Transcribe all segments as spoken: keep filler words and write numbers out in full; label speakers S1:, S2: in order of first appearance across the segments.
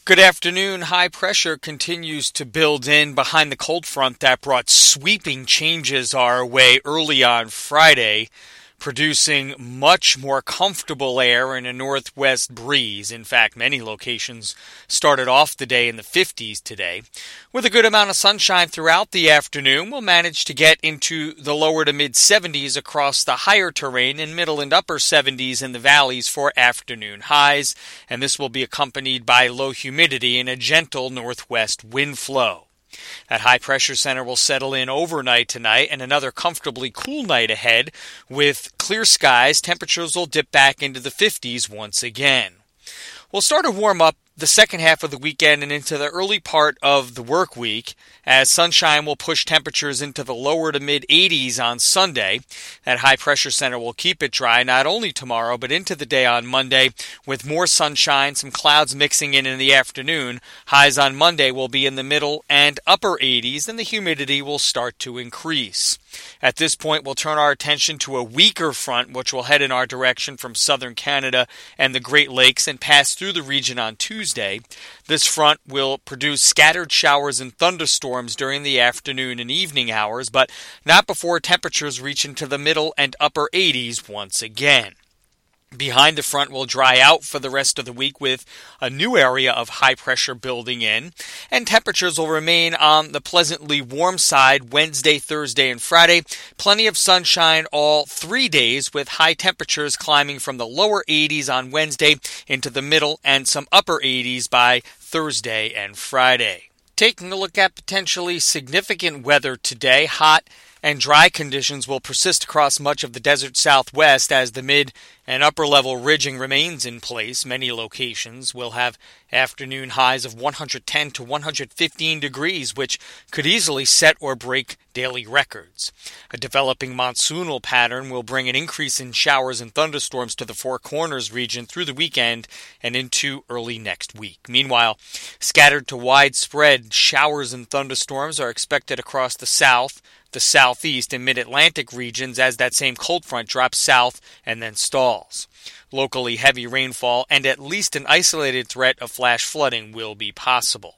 S1: Good afternoon. High pressure continues to build in behind the cold front that brought sweeping changes our way early on Friday, producing much more comfortable air and a northwest breeze. In fact, many locations started off the day in the fifties today. With a good amount of sunshine throughout the afternoon, we'll manage to get into the lower to mid-seventies across the higher terrain and middle and upper seventies in the valleys for afternoon highs, and this will be accompanied by low humidity and a gentle northwest wind flow. That high-pressure center will settle in overnight tonight and another comfortably cool night ahead. With clear skies, temperatures will dip back into the fifties once again. We'll start to warm up the second half of the weekend and into the early part of the work week, as sunshine will push temperatures into the lower to mid-eighties on Sunday. That high-pressure center will keep it dry not only tomorrow but into the day on Monday, with more sunshine, some clouds mixing in in the afternoon. Highs on Monday will be in the middle and upper eighties, and the humidity will start to increase. At this point, we'll turn our attention to a weaker front, which will head in our direction from southern Canada and the Great Lakes and pass through the region on Tuesday. This front will produce scattered showers and thunderstorms during the afternoon and evening hours, but not before temperatures reach into the middle and upper eighties once again. Behind the front will dry out for the rest of the week with a new area of high pressure building in, and temperatures will remain on the pleasantly warm side Wednesday, Thursday, and Friday. Plenty of sunshine all three days, with high temperatures climbing from the lower eighties on Wednesday into the middle and some upper eighties by Thursday and Friday. Taking a look at potentially significant weather today, hot and dry conditions will persist across much of the desert southwest as the mid and upper level ridging remains in place. Many locations will have afternoon highs of one hundred ten to one hundred fifteen degrees, which could easily set or break daily records. A developing monsoonal pattern will bring an increase in showers and thunderstorms to the Four Corners region through the weekend and into early next week. Meanwhile, scattered to widespread showers and thunderstorms are expected across the south, the southeast, and mid-Atlantic regions as that same cold front drops south and then stalls. Locally heavy rainfall and at least an isolated threat of flash flooding will be possible.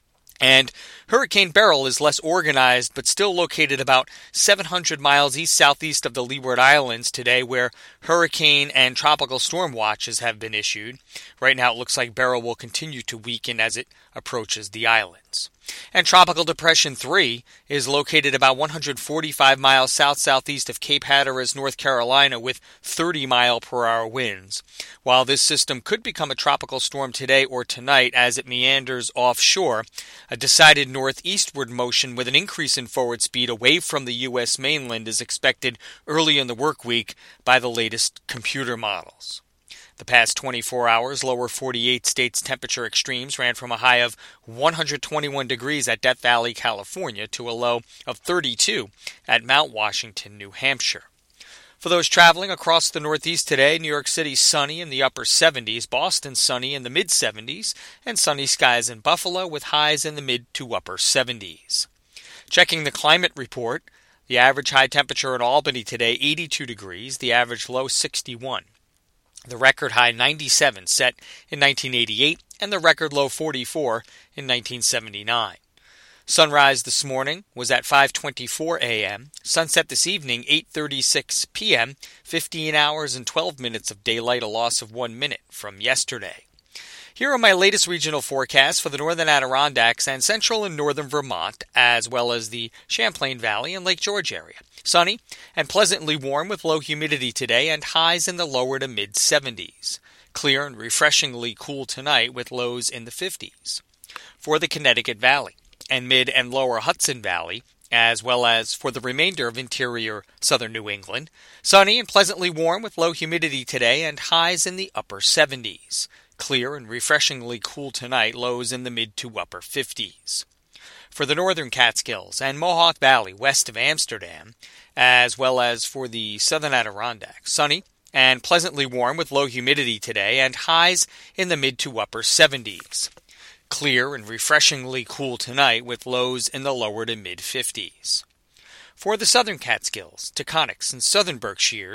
S1: And Hurricane Beryl is less organized but still located about seven hundred miles east-southeast of the Leeward Islands today, where hurricane and tropical storm watches have been issued. Right now it looks like Beryl will continue to weaken as it approaches the islands. And Tropical Depression three is located about one hundred forty-five miles south-southeast of Cape Hatteras, North Carolina, with thirty mile per hour winds. While this system could become a tropical storm today or tonight as it meanders offshore, a decided northeastward motion with an increase in forward speed away from the U S mainland is expected early in the work week by the latest computer models. The past twenty-four hours, lower forty-eight states' temperature extremes ran from a high of one hundred twenty-one degrees at Death Valley, California, to a low of thirty-two at Mount Washington, New Hampshire. For those traveling across the Northeast today, New York City sunny in the upper seventies, Boston sunny in the mid-seventies, and sunny skies in Buffalo with highs in the mid to upper seventies. Checking the climate report, the average high temperature in Albany today, eighty-two degrees, the average low, sixty-one. The record high ninety-seven set in nineteen eighty-eight and the record low forty-four in nineteen seventy-nine. Sunrise this morning was at five twenty-four a.m. Sunset this evening eight thirty-six p.m. fifteen hours and twelve minutes of daylight, a loss of one minute from yesterday. Here are my latest regional forecasts for the northern Adirondacks and central and northern Vermont, as well as the Champlain Valley and Lake George area. Sunny and pleasantly warm with low humidity today and highs in the lower to mid-seventies. Clear and refreshingly cool tonight with lows in the fifties. For the Connecticut Valley and mid and lower Hudson Valley, as well as for the remainder of interior southern New England, sunny and pleasantly warm with low humidity today and highs in the upper seventies. Clear and refreshingly cool tonight, lows in the mid to upper fifties. For the northern Catskills and Mohawk Valley west of Amsterdam, as well as for the southern Adirondacks, sunny and pleasantly warm with low humidity today and highs in the mid to upper seventies. Clear and refreshingly cool tonight with lows in the lower to mid fifties. For the southern Catskills, Taconics, and southern Berkshires,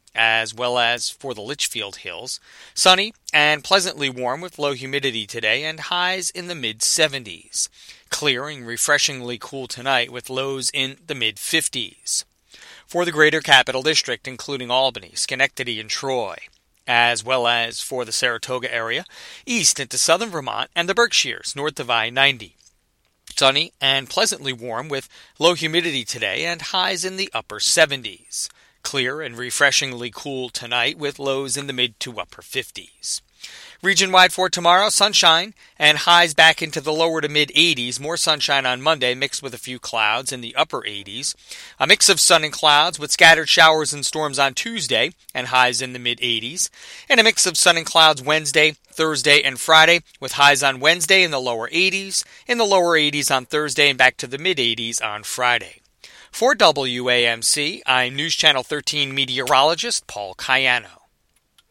S1: as well as for the Litchfield Hills. Sunny and pleasantly warm with low humidity today and highs in the mid seventies. Clear and refreshingly cool tonight with lows in the mid fifties. For the greater capital district, including Albany, Schenectady, and Troy, as well as for the Saratoga area, east into southern Vermont and the Berkshires, north of I ninety. Sunny and pleasantly warm with low humidity today and highs in the upper seventies. Clear and refreshingly cool tonight with lows in the mid to upper fifties. Region-wide for tomorrow, sunshine and highs back into the lower to mid eighties. More sunshine on Monday mixed with a few clouds in the upper eighties. A mix of sun and clouds with scattered showers and storms on Tuesday and highs in the mid eighties. And a mix of sun and clouds Wednesday, Thursday, and Friday with highs on Wednesday in the lower eighties, in the lower eighties on Thursday, and back to the mid eighties on Friday. For W A M C, I'm News Channel thirteen meteorologist Paul Cayano.